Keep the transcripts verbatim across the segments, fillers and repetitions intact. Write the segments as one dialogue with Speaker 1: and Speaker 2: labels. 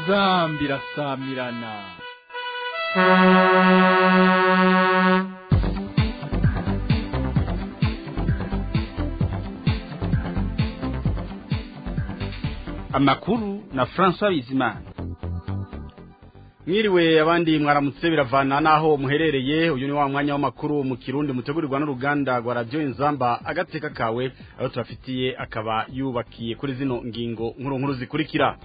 Speaker 1: inzamba irasamirana.
Speaker 2: Amakuru na François Bizimana. Mwiriwe abandi mwaramutse biravana naho muherereye. Uyu ni wa mwanya w'amakuru mu Kirundi mutegurirwa n'uruganda rwa Radio Inzamba agateka kawe, aho tubafitiye akaba yubakiye kuri zino ngingo nkuru nkuru zikurikira.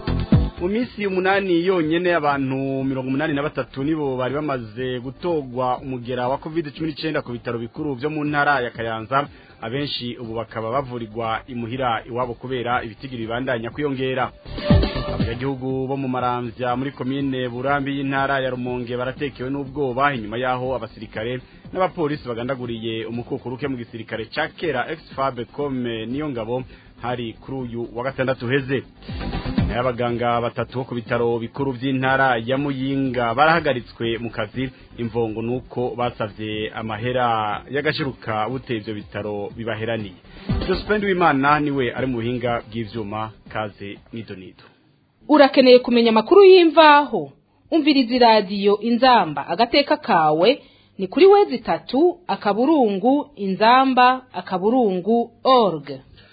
Speaker 2: Mu minsi umunani yonyene abantu mirongo umunani na batatu nibo bari bamaze gutogwa umugera wa covid cumi n'icyenda ku bitaro bikuru byo mu ntara ya Kayanza. Abenshi ubu bakaba bavurirwa imuhira iwabo kubera ibitigiri bibandanya kwiyongera. Abanyagihugu bo mu Maramvya muri commune Burambi y'intara ya Rumonge baratekewe n'ubwoba inyuma yaho abasirikare n'abapolisi bagandaguriye umukukuruke mu gisirikare ca kera ex-Fabe comme niyo ngabo hari kuri uyu wa gatandatu heze. Abaganga batatu ku bitaro bikuru by'intara ya Muyinga barahagaritswe mu kazi. Imvongo nuko basavye amahera yagashiruka bute ivyo bitaro bibaheraniye. Jospend w'Imana niwe ari mu buhinga bw'ivyuma. Kaze nidonido.
Speaker 3: Urakeneye kumenya amakuru y'imvaho? Umviriza radio Inzamba agateka kawe ni kuri wezi tatu akaburungu inzamba akaburungu org.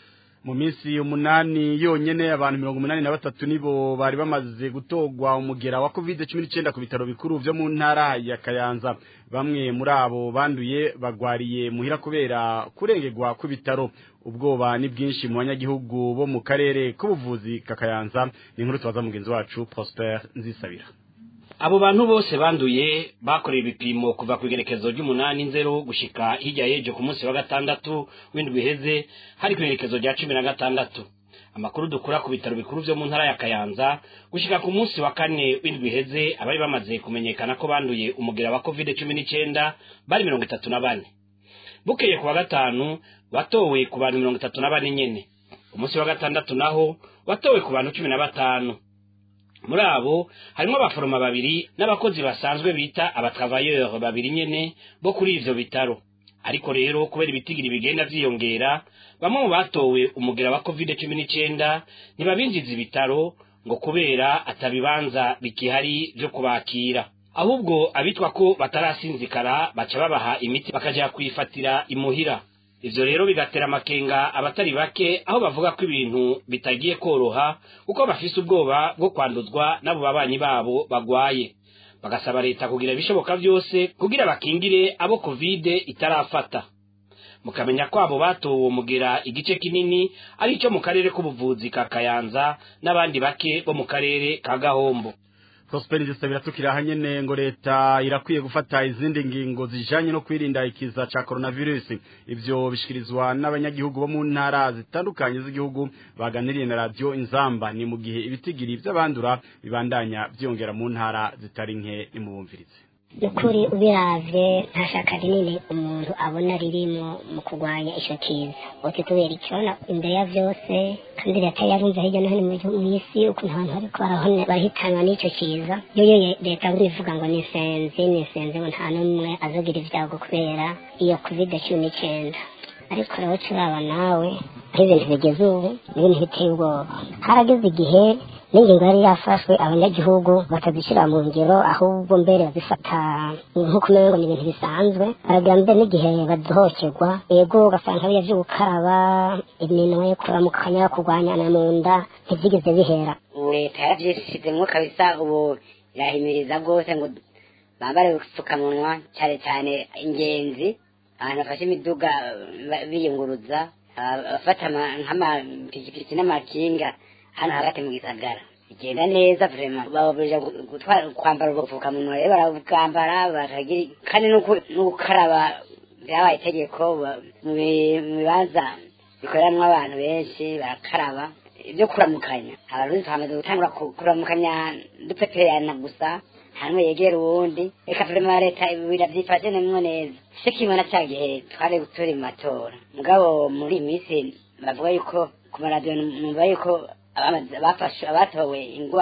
Speaker 2: Mu minsi umunani yonyene abantu mirongo umunani na batatu nibo bari bamaze gutogwa umugera wa covid cumi n'icyenda ku bitaro bikuru byo mu ntara ya Kayanza. Bamwe muri abo banduye bagwariye muhira kubera kurengerwa ku bitaro. Ubwoba ni bwinshi mu banyagihugu bo mu karere k'ubuvuzi ka Kayanza. Ni inkuru twaza mugenzi wacu Prosper Nzisabira.
Speaker 4: Abo bantu bose banduye bakoreye ibipimo kuva ku igerekezo ry'umunani nzero gushika hirya yejo ku munsi wa gatandatu w'indwi heze hari ku igerekezo rya cumi na gatandatu. Amakuru dukura ku bitaro bikuru byo mu ntara ya Kayanza gushika ku munsi wa kane w'indwi heze abari bamaze kumenyekana ko banduye umugera wa covid cumi n'icyenda bari mirongo itatu na bane. Bukeye ku wa gatanu watowe ku bantu mirongo itatu na bane nyene. Umunsi wa gatandatu naho watowe ku bantu cumi na batanu. Muri abo harimo abaforoma babiri n'abakozi basanzwe bita abatravayeur babiri nyene bo kuri ivyo bitaro. Ariko rero kubera ibitigiri bigenda vyiyongera, bamwe mu batowe umugera wa covid cumi n'icyenda ntibabinjiza ibitaro ngo kubera atabibanza bikihari byo kubakira. Ahubwo abitwa ko batarasinzikara baca babaha imiti bakaja kwifatira imuhira. Ivyo rero bigatera amakenga abatari bake aho bavuga ko ibintu bitagiye koroha uko bafise ubwoba bwo kwanduzwa nabo babanyi babo bagwaye. Bagasaba leta kugira bishoboka byose kugira bakingire abo covid itarafata. Mukamenya ko abo batowe umugera igice kinini ari cyo mu karere k'ubuvuzi ka Kayanza n'abandi bake bo mu karere ka Gahombo.
Speaker 2: Prosper Nzisabira tukira hanyene ngo leta irakwiye gufata izindi ngingo zijanye no kwirinda ikiza ca coronavirus. Ivyo bishikirizwa n'abanyagihugu bo mu ntara zitandukanye z'igihugu baganiriye na Radio Inzamba ni mu gihe ibitigiri by'abandura bibandanya byongera mu ntara zitari nke imubumvirize.
Speaker 5: Nukuri ubiravye ntashaka rinini umuntu abona ririmo mu kugwanya ico kiza. Oke tubera icona imbere ya vyose kandi leta yarumva hirya no hino mu isi ukuntu abantu bariko barahone bahitanwa n'ico kiza. Yoyo leta burivuga ngo ni senzi ni senzi ngo nta numwe azogira ivyago kubera iyo covid cumi n'icyenda. Ariko rero turaba nawe aho ibintu bigeze ubu n'ibintu biteye ubwoba. Harageze igihe n'ingingo yari yafashwe abanyagihugu batazishira mu ngero ahubwo mbere bazifata nk'uko umengo ni ibintu bisanzwe. Aragira mbere n'igihe badohokerwa yego ugasanga biya vyo gukaraba iminwe kuramukanya kurwanyana mu nda ntivyigeze bihera.
Speaker 6: Leta yavyishizemwo kabisa ubu irahimiriza rwose ngo bambare udupfukamunwa cyane cyane ingenzi abantu bafashe imiduga biyunguruza bafata nk'amapikipiki n'amakinga hano hagati mu gisagara igenda neza vraiment baburija kwambara ubupfukamunwa rero barabwambara baragira kandi no gukaraba byabaye itegeko mu bibanza bikoreramwo abantu benshi barakaraba ibyo kuramukanya abantu twamaze gutangura kuramukanya dupeperana gusa hamwe yegera uwundi reka vraiment leta biravyifashe nemwo neza shikimana cyagihe twari guturi mu matora mugabo muri imisi bavuga yuko ku maradiyo numva yuko bafashe abatowe ingwara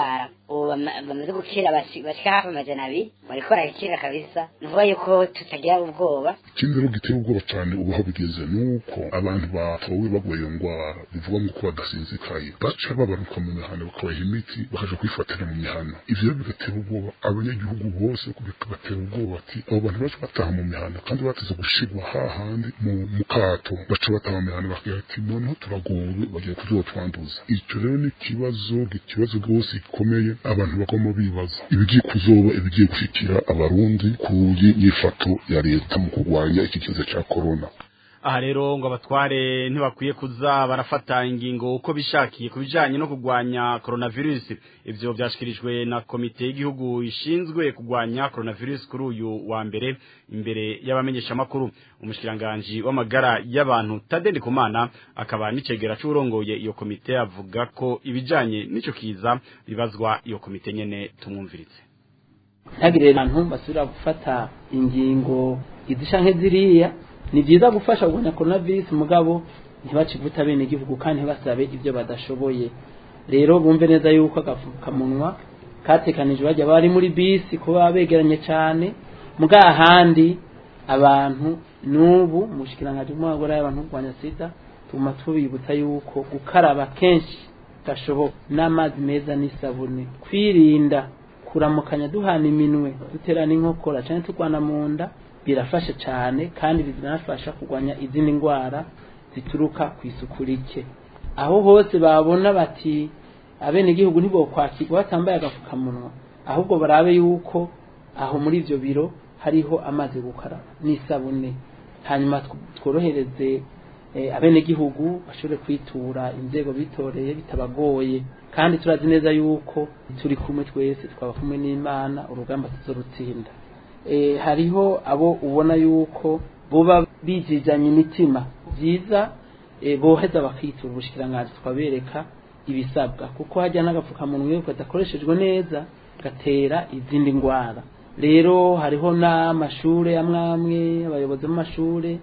Speaker 6: ubu bama- bamaze gukira bashi- bashika hafi amajana abiri bariko barakira kabisa ni ukuvuga yuko tutagira ubwoba.
Speaker 7: ikindi rero giteye ubwoba cyane ubu aho bigeze ni uko abantu batowe bagwaye iyo ndwara bivuga ngo ko badasinzikaye baca babaruka mu mihana bakabaha imiti bakaja kwifatira mu mihana ivyo bigatera ubwoba abanyagihugu bose bikabatera ubwoba ati abo bantu baca bataha mu mihana kandi bateze gushirwa hahandi mu mu kato baca bataha mu mihana bakagira ati noneho turagowe bagiye kuzotwanduza ico rero ni ikibazo ikibazo rwose gikomeye abantu bagomba bibaza ibigiye kuzoba ibigiye gushikira abarundi kuri nyifato ya leta mu kurwanya iki kibazo cya corona.
Speaker 2: aha rero ngo abatware ntibakwiye kuza barafata ingingo uko bishakiye kubijanye no kugwanya coronavirus. Ivyo byashikirijwe na komite y'igihugu ishinzwe kugwanya coronavirus kuri uyu wa mbere imbere y'abamenyesha makuru. Umushikiranganje w'amagara y'abantu Tade Ndikumana akaba n'icegera c'urongoye iyo komite avuga ko ibijanye n'ico kiza bibazwa iyo komite nyene tumwumviritse.
Speaker 8: ntagire abantu basubira gufata ingingo izisha nk'eziriya ni byiza gufasha kugwanya coronavirus mugabo ntibacivuta bene igihugu kandi ntibasabe ibyo badashoboye. Rero bumve neza yuko agafukamunwa katekanije bajya bari muri bisi kuba begeranye cyane muga ahandi abantu nubu mushikiranganje mwagora y'abantu kugwanya sida tuma tubibutsa yuko gukaraba kenshi gashoboka n'amazi meza n'isabune kwirinda kuramukanya duhana iminwe duterana inkokora cyane turwana mu nda birafasha cyane kandi bizanafasha kugwanya izindi ndwara zituruka ku isuku rike. Aho hose babona bati abene igihugu ntibo kwakirwa batambaye agafukamunwa ahubwo barabe yuko aho muri ivyo biro hariho amazi gukaraba n'isabune hanyuma tworohereze e, abene igihugu bashobore kwitura inzego bitoreye bitabagoye kandi turazi neza yuko turi kumwe twese twaba kumwe n'Imana urugamba tuzorutsinda. E, hariho abo ubona yuko boba bijijanye imitima byiza e, boheza bakitura ubushikiranganje twabereka ibisabwa kuko hajya n'agafukamunwa iyo kadakoreshejwe neza gatera izindi ndwara. Rero hariho n'amashure amwamwe abayobozi mu mashure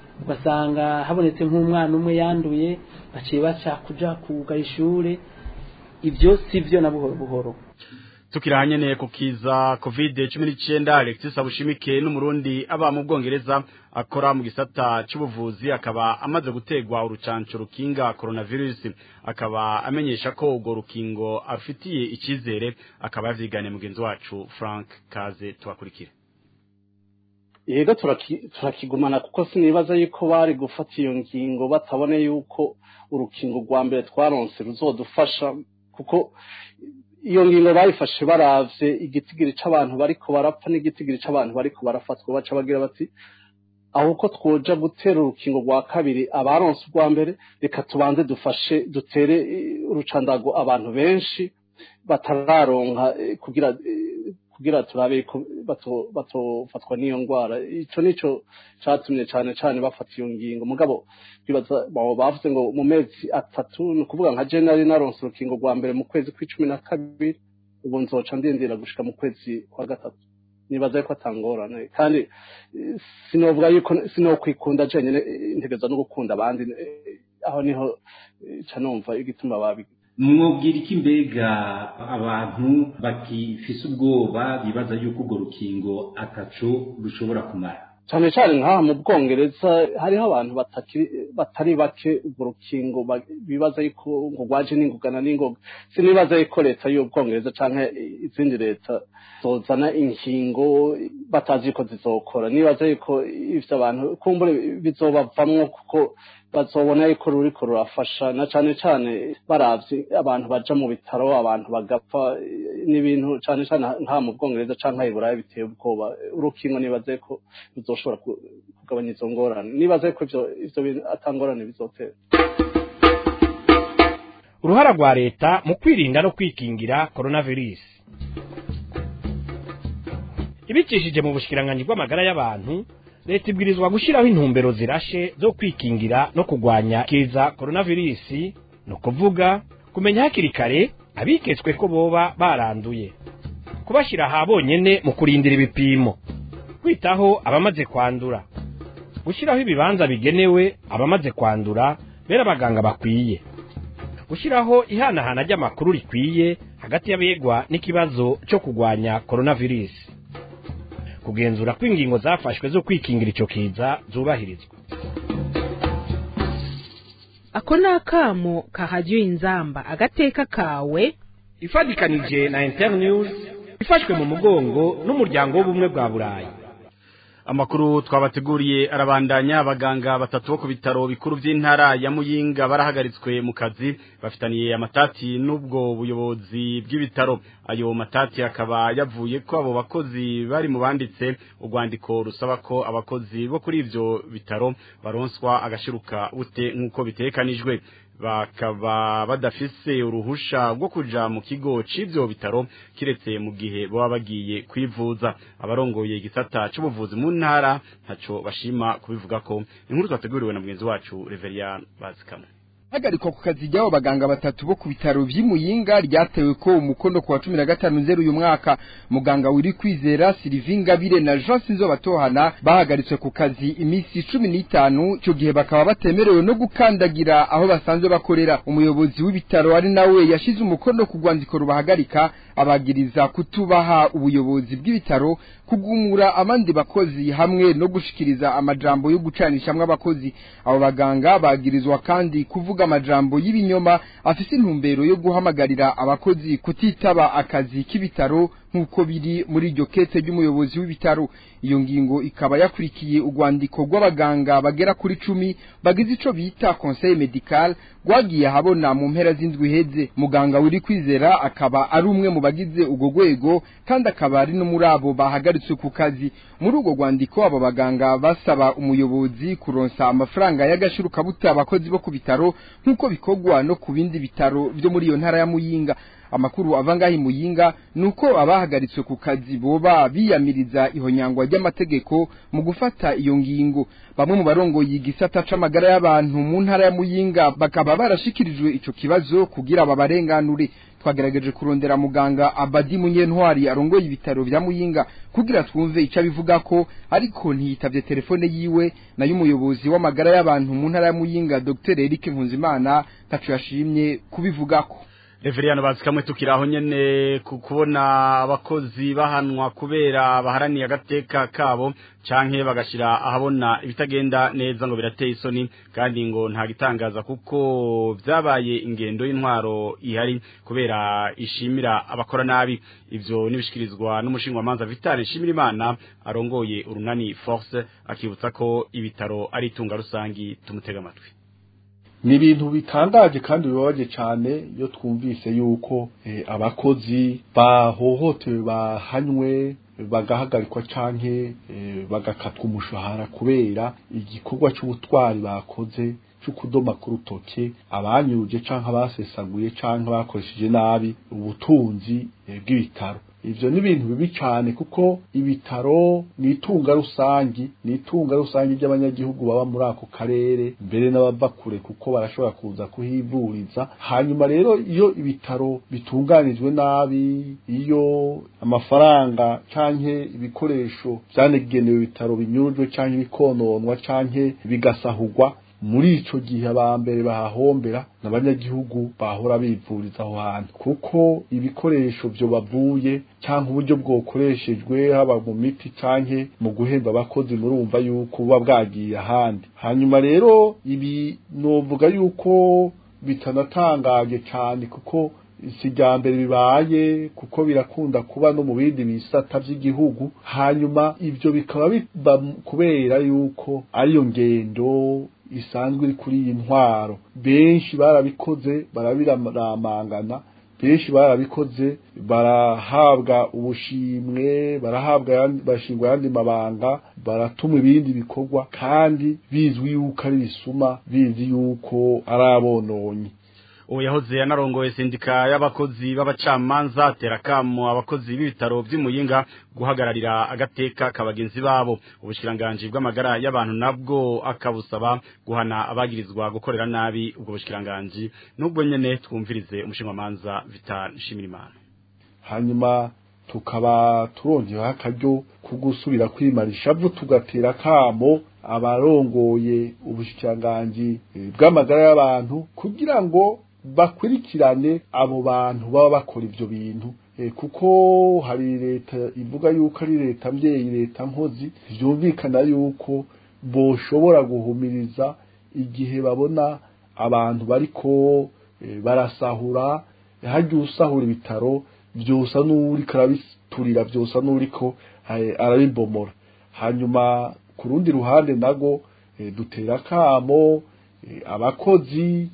Speaker 8: ugasanga habonetse nk'umwana umwe yanduye baciye baca kuja kuga ishure ibyo sivyo na buhoro buhoro.
Speaker 2: Tukiranye ne kukiza covid cumi n'icyenda Alexis Abushimike n'umurundi aba mu Bwongereza akora mu gisata cy'ubuvuzi akaba amaze gutegwa urucanco rukinga coronavirus akaba amenyesha ko ubwo rukingo afitiye ikizere akaba yavyigane mugenzi wacu Frank Kaze tubakurikira.
Speaker 9: Yego turakigumana kuko sinibaza yuko bari gufata iyo ngingo batabone yuko urukingo rwa mbere twaronse ruzodufasha kuko iyo ngingo bayifashe baravye igitigiri c'abantu bariko barapfa n'igitigiri c'abantu bariko barafatwa baca bagira bati aho ko twoja gutera urukingo rwa kabiri abaronse rwa mbere reka tubanze dufashe dutere urucandago abantu benshi batararonka kugira kugira turabe ko bato batofatwa n'iyo ngwara. Ico nico catumye cane cane bafata iyo ngingo mugabo bibaza babo bavuze ngo mu mezi atatu no kuvuga nka January naronse urukingo rwa mbere mu kwezi kw'icumi na kabiri ubu nzoca ndindira gushika mu kwezi kwa gatatu nibaza ko atangorane kandi sinovuga yuko sinokwikunda je nyene ntegeza no gukunda abandi aho niho canumva igituma babi
Speaker 10: mwobwira iki mbega abantu bakifise ubwoba bibaza yuko urwo rukingo ataco rushobora kumara
Speaker 9: cyane cyane nka mu Bwongereza hariho abantu batakiri batari bake urwo rukingo bibaza yuko ngo gwaje n'ingugana n'ingoga sinibaza yuko leta y'Ubwongereza canke izindi leta zozana inkingo batazi ko zizokora nibaza yuko ivyo abantu kumbure bizobavamwo kuko bazobona yuko ruriko rurafasha na cane cane baravye abantu baja mu bitaro abantu bagapfa n'ibintu cane cane nta mu Bwongereza canke iburayi biteye ubwoba urukingo nibaze ko bizoshobora kugabanya izo ngorane nibaze ko ivyo ivyo atangorane bizotera.
Speaker 11: Uruhara rwa leta mu kwirinda no kwikingira coronavirus ibicishije mu bushikiranganje bw'amagara y'abantu leta ibwirizwa gushiraho intumbero zirashe zo kwikingira no kugwanya kiza coronavirus no kuvuga kumenya hakiri kare abiketswe ko boba baranduye kubashira habonyene mu kurindira ibipimo kwitaho abamaze kwandura gushiraho ibibanza bigenewe abamaze kwandura bera abaganga bakwiye gushiraho ihanahana ry'amakuru rikwiye hagati y'abegwa n'ikibazo cyo kugwanya coronavirus kugenzura ko ingingo zafashwe zo kwikingira ico kiza zubahirizwa.
Speaker 3: ako nakamo kahajyo inzamba agateka kawe
Speaker 11: ifadikanije na Internews ifashwe mu mugongo n'umuryango w'ubumwe bwa Burayi.
Speaker 2: Amakuru twabateguriye arabandanya. Abaganga batatu bo ku bitaro bikuru by'intara ya Muyinga barahagaritswe mu kazi bafitaniye amatati n'ubwo buyobozi bw'ibitaro. Ayo matati akaba yavuye ko abo bakozi bari mu banditse urwandiko rusaba ko abakozi bo kuri ivyo bitaro baronswa agashiruka ute nk'uko bitekanijwe, bakaba badafise uruhusha rwo kuja mu kigo c'ivyo bitaro kiretse mu gihe baba bagiye kwivuza. Abarongoye igisata c'ubuvuzi mu ntara ntaco bashima kubivuga ko. Inkuru twateguriwe na mugenzi wacu Reverien Bazikama.
Speaker 12: Hagarikwa ku kazi ry'abo baganga batatu bo ku bitaro vy'Imuyinga ryatewe ko umukono ku wa cumi na gatanu nzero uyu mwaka. Muganga wiri kwizera Sylvain Gabire na Jean Sinzo batohana bahagaritswe ku kazi imisi cumi n'itanu, cyo gihe bakaba batemerewe no gukandagira aho basanzwe bakorera. Umuyobozi w'ibitaro ari nawe yashize umukono ku rwandiko rubahagarika, abagiriza kutubaha ubuyobozi bw'ibitaro, kugumura abandi bakozi hamwe no gushikiriza amajambo yo gucanishamwe abakozi. Abo baganga bagirizwa kandi kuvuga amajambo y'ibinyoma afise intumbero yo guhamagarira abakozi kutitaba akazi k'ibitaro nkuko biri muri iryo kete ry'umuyobozi w'ibitaro. Iyo ngingo ikaba yakurikiye urwandiko rw'abaganga bagera kuri cumi bagize ico bita conseil médical rwagiye habona mu mpera z'indwi heze. Muganga wiri kwizera akaba ari umwe mu bagize ugo gwego kandi akaba ari no muri abo bahagaritswe ku kazi. Muri ugo rwandiko abo baganga basaba umuyobozi kuronsa amafaranga y'agashiruka bute abakozi bo ku bitaro nkuko bikogwa no ku bindi bitaro byo muri iyo ntara ya Muyinga. Amakuru avangahi Muyinga nuko abahagaritswe ku kazi boba biyamiriza ihonyangwa ry'amategeko mu gufata iyo ngingo. Bamwe mu barongoye igisata c'amagara y'abantu mu ntara ya Muyinga bakaba barashikirijwe ico kibazo kugira babarenganure. Twagerageje kurondera muganga Abadi Munyentwari arongoye ibitaro vya Muyinga kugira twumve ico abivuga ko, ariko ntiyitavye telefone yiwe. Na y'umuyobozi w'amagara y'abantu mu ntara ya Muyinga Dr Eric Nkunzimana tacu yashimye kubivugako.
Speaker 2: Reverien Bazikamwe tukiraho nyene kubona abakozi bahanwa kubera baharaniye agateka kabo canke bagashira ahabona ibitagenda neza ngo birateye isoni, kandi ngo nta gitangaza kuko vyabaye ingendo y'intwaro ihari kubera ishimira abakora nabi. Ivyo nibishikirizwa n'umushinga manza Vital Nshimirimana arongoye urunani Force, akibutsa ko ibitaro ari itunga rusangi. Tumutega amatwi.
Speaker 13: Ni ibintu bitangaje kandi bibabaje cyane iyo twumvise yuko eh, abakozi bahohotewe bahanywe bagahagarikwa canke eh, bagakatwa umushahara kubera igikorwa cy'ubutwari bakoze cyo kudoma ku rutoke abanyuruje canke abasesaguye canke bakoresheje nabi ubutunzi eh, bw'ibitaro. Ivyo ni ibintu bibi cyane kuko ibitaro ni itunga rusangi, ni itunga rusangi ry'abanyagihugu baba muri ako karere mbere n'abava kure kuko barashobora kuza kuhivuriza. Hanyuma rero iyo ibitaro bitunganijwe nabi, iyo amafaranga canke ibikoresho vyanegenewe ibitaro binyurujwe canke bikononwa canke bigasahurwa, muri ico gihe abambere bahahombera n'abanyagihugu bahora bivuriza aho hantu, kuko ibikoresho byo bavuye cyangwa uburyo bwokoreshejwe haba mu miti canke mu guhemba abakozi murumva yuko buba bwagiye ahandi. Hanyuma rero ibi novuga yuko bitanatangaje cyane kuko isijambere bibaye, kuko birakunda kuba no mu bindi bisata by'igihugu. Hanyuma ivyo bikaba biba kubera yuko ariyo ngendo isanzwe iri kuri iyi ntwaro. Benshi barabikoze barabiramangana, benshi barabikoze barahabwa ubushimwe, barahabwa bashingwa yandi mabanga, baratuma ibindi bikorwa kandi bizwi yuko ari bisuma, bizi yuko ari abononyi.
Speaker 2: Uyahoze yanarongoye sindika y'abakozi b'abacamanza terakamo abakozi b'ibitaro by'Imuyinga guhagararira agateka kabagenzi babo. Ubushikiranganje bw'amagara y'abantu nabwo akabusaba guhana abagirizwa gukorera nabi ubwo bushikiranganje. Nubwo nyene twumvirize umushinga manza Vital Nshimirimana.
Speaker 13: Hanyuma tukaba turongera akaryo kugusubira kwimarisha vu tugatera kamo abarongoye ubushikiranganje bw'amagara y'abantu kugira ngo bakurikirane abo bantu baba bakora ivyo bintu e, kuko hari leta ivuga yuko ari leta mvyeyi leta nkozi vyumvikana yuko boshobora guhumiriza igihe babona abantu bariko e, barasahura hajya usahura ibitaro byose n'uri karabiturira byose n'uriko arabibomora hanyuma ku rundi ruhande nago e, dutera kamo e, abakozi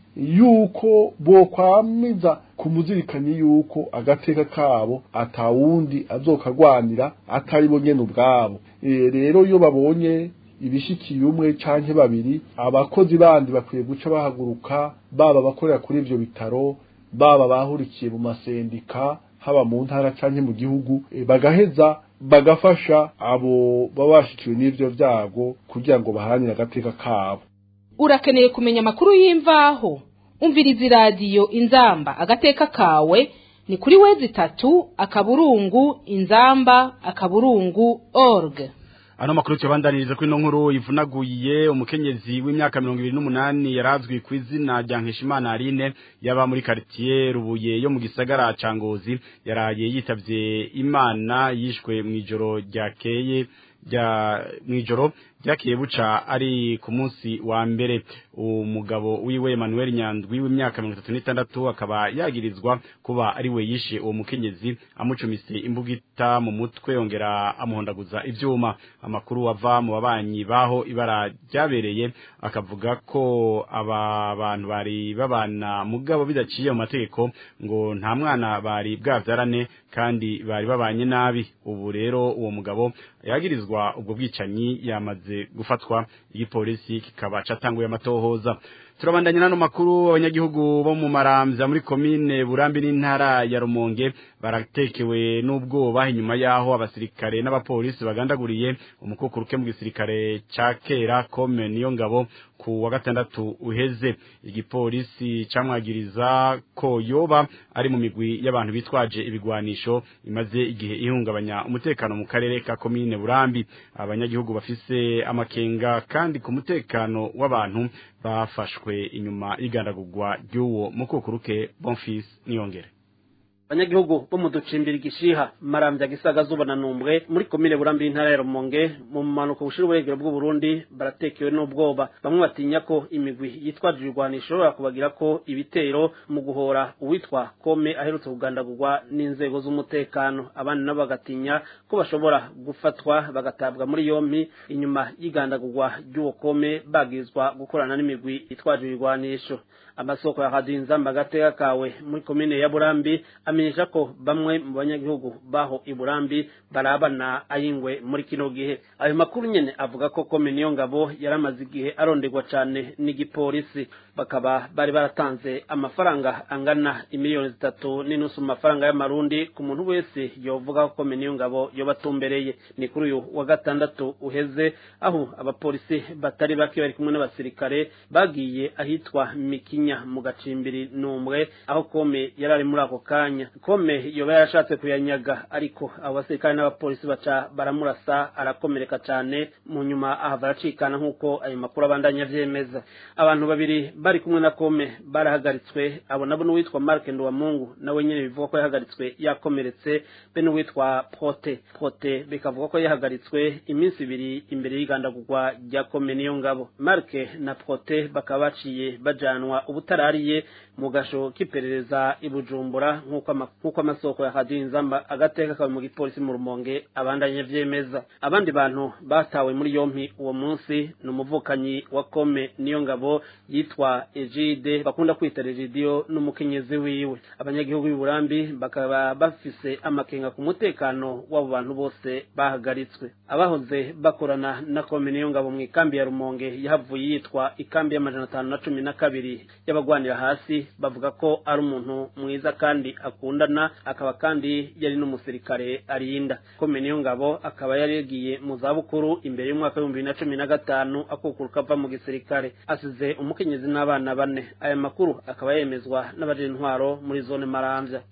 Speaker 13: yuko bo kwamiza kumuzirikanye yuko agateka kabo atawundi azokagwanira atari bo nyene ubwabo e, rero iyo babonye ibishikiye umwe canke babiri abakozi bandi bakwiye guca bahaguruka baba bakorera kuri ivyo bitaro baba bahurikiye mu masendika haba mu ntara canke mu gihugu e, bagaheza bagafasha abo babashikiwe n'ivyo vyago kugira ngo baharanire agateka kabo.
Speaker 3: Urakeneye kumenya makuru y'imvaho umviriza iradiyo Inzamba agateka kawe ni kuri wezi tatu akaburungu inzamba akaburungu org.
Speaker 2: Ano makuru cyabandaniriza ko ino nkuru ivunaguye umukenyezi w'imyaka mirongo ibiri n'umunani yarazwi ku izina rya Nkeshimana Aline yaba muri quartier Rubuye yo mu gisagara ca Ngozi yaraye yitavye Imana yishwe mwijoro ryakeye rya mwijoro ryakiye buca ari ku munsi wa mbere. Umugabo wiwe Emmanuel Nyandwi w'imyaka mirongo itatu n'itandatu akaba yagirizwa kuba ari we yishe uwo mukenyezi amucumise imbugita mu mutwe yongera amuhondaguza ivyuma. Amakuru ava mu babanyi baho ibara ryabereye akavuga ko aba bantu bari babana mugabo bidaciye mu mategeko ngo nta mwana bari bwavyarane kandi bari babanye nabi. Ubu rero uwo mugabo yagirizwa ubwo bwicanyi yamaze gufatwa igipolisi kikaba catanguye amatohoza. Turabandanya nano makuru abanyagihugu bo mu Maramvya muri commune Burambi n'intara ya Rumonge baratekewe n'ubwoba inyuma yaho abasirikare n'abapolisi bagandaguriye umukukuruke mu gisirikare ca kera Kome niyo ngabo ku wa gatandatu uheze. Igipolisi camwagiriza ko yoba ari mu migwi y'abantu bitwaje ibigwanisho imaze igihe ihungabanya umutekano mu karere ka commune Burambi. Abanyagihugu bafise amakenga kandi ku mutekano w'abantu bafashwe inyuma y'igandagurwa ry'uwo mukukuruke Bonfils Niyongere.
Speaker 14: Abanyagihugu bo mu ducimbira igishiha Maramvya Gisaga Zuba na Numbwe muri komine Burambi intara ya Rumonge mu manuko bushira uburegero bw'u Burundi baratekewe n'ubwoba. Bamwe batinya ko imigwi yitwaje irwanisho ishobora kubagira ko ibitero mu guhora uwitwa Kome aherutse kugandagurwa n'inzego z'umutekano. Abandi nabo bagatinya ko bashobora gufatwa bagatabwa muri yompi inyuma y'igandagurwa ry'uwo Kome bagizwa gukorana n'imigwi yitwaje irwanisho. Amasoko ya Radio Inzamba agateka kawe muri komine ya Burambi amenyesha ko bamwe mu banyagihugu baho i Burambi barabana ayingwe muri kino gihe. Ayo makuru nyene avuga ko Kome niyo ngabo yaramaze igihe aronderwa cane n'igipolisi, bakaba bari baratanze amafaranga angana imiliyoni zitatu n'inusu mu mafaranga y'amarundi ku muntu wese yovuga ko Kome niyo ngabo yobatumbereye. Ni kuri uyu wa gatandatu uheze aho abapolisi batari bake bari kumwe n'abasirikare bagiye ahitwa Mikinya mu gacimbiri Numbwe aho Kome yarari muri ako kanya. Kome yoba yarashatse kuyanyaga ariko abasirikare n'abapolisi baca baramurasa arakomereka cyane mu nyuma ahava aracikana nk'uko ayo makuru abandanya vyemeza. Abantu babiri bari kumwe na Kome barahagaritswe, abo nabo n'uwitwa Mark Nduwamungu nawe nyene bivuga ko yahagaritswe yakomeretse, be n'uwitwa Prote Prote bikavuga ko yahagaritswe iminsi ibiri imbere y'igandagurwa rya Kome niyo ngabo. Mark na Prote bakaba baciye bajanwa ubutarariye mu gasho kiperereza ibujumbura nk'uko nk'uko amasoko ya Radio Inzamba agateka kawe mu gipolisi mu Rumonge abandanye vyemeza. Abandi bantu batawe muri yompi uwo munsi n'umuvukanyi wa Kome niyo ngabo yitwa Ejide bakunda kwita Ejidio n'umukenyezi wiwe. Abanyagihugu b'i Burambi bakaba bafise amakenga ku mutekano w'abo bantu bose bahagaritswe. Abahoze bakorana na Kome niyo ngabo mu ikambi ya Rumonge yahavuye yitwa ikambi y'amajana atanu na cumi na kabiri y'abagwanira hasi, bavuga ko ari umuntu mwiza kandi akundana, akaba kandi yari n'umusirikare arinda. Kome niyo ngabo akaba yari yagiye mu zabukuru imbere y'umwaka w'ibihumbi bibiri na cumi na gatanu akukuruka ava mu gisirikare, asize umukenyezi n'abana bane. Aya makuru akaba yemezwa n'abaje intwaro muri zone Maramvya.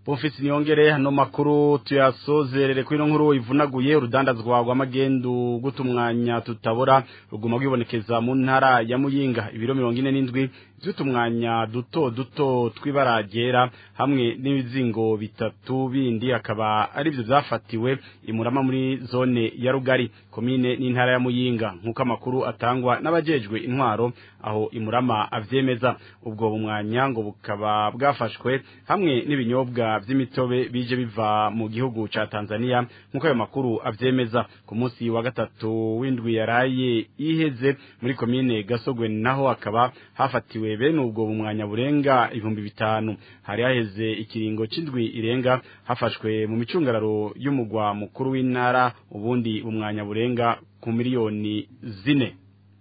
Speaker 2: Bofisi Niyongere hano makuru tuyasozerere kuri no nkuru ivunaguye urudandazwa rw'amagendu gutumwanya tutabora ruguma gwibonekeza mu ntara ya Muyinga ibiro mirongo ine n'indwi by'utumwanya duto duto twibaragera hamwe n'ibizingo bitatu bindi akaba ari byo byafatiwe imurama muri zone ya Rugari komine n'intara ya Muyinga nkuko amakuru atangwa n'abajejwe intwaro aho imurama avyemeza ubwo bumwanya ngo bukaba bwafashwe hamwe n'ibinyobwa by'imitobe bije biva mu gihugu ca Tanzania nkuko ayo makuru avyemeza ku munsi wa gatatu w'indwi yaraye iheze muri komine Gasogwe naho akaba hafatiwe bene ubwo bumwanya burenga ibihumbi bitanu hari haheze ikiringo c'indwi irenga hafashwe mu micungararo y'umugwa mukuru w'intara ubundi bumwanya burenga ku miliyoni zine.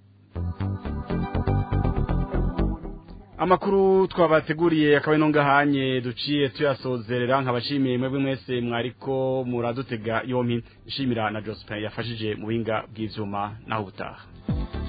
Speaker 2: Amakuru twabateguriye akabe no ngahanye duciye tuyasozerera nkabashimiye mwebwe mwese mwariko muradutega yompi nshimira na Jospin yafashije mu winga bw'ivyuma naho butaha.